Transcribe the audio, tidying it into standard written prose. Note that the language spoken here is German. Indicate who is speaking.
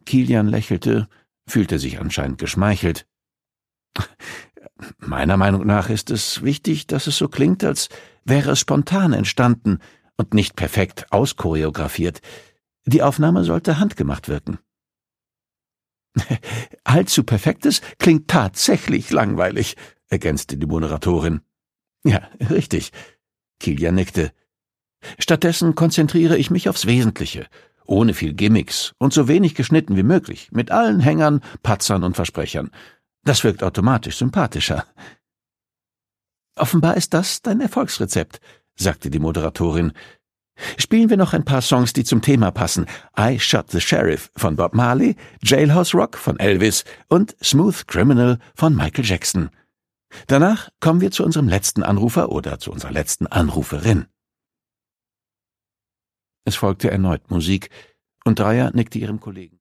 Speaker 1: Kilian lächelte, fühlte sich anscheinend geschmeichelt. »Meiner Meinung nach ist es wichtig, dass es so klingt, als wäre es spontan entstanden und nicht perfekt auschoreografiert. Die Aufnahme sollte handgemacht wirken.« »Allzu Perfektes klingt tatsächlich langweilig«, ergänzte die Moderatorin. »Ja, richtig«, Kilian nickte. »Stattdessen konzentriere ich mich aufs Wesentliche, ohne viel Gimmicks und so wenig geschnitten wie möglich, mit allen Hängern, Patzern und Versprechern. Das wirkt automatisch sympathischer.« »Offenbar ist das dein Erfolgsrezept«, sagte die Moderatorin. »Spielen wir noch ein paar Songs, die zum Thema passen. I Shot the Sheriff von Bob Marley, Jailhouse Rock von Elvis und Smooth Criminal von Michael Jackson. Danach kommen wir zu unserem letzten Anrufer oder zu unserer letzten Anruferin.« Es folgte erneut Musik, und Dreier nickte ihrem Kollegen.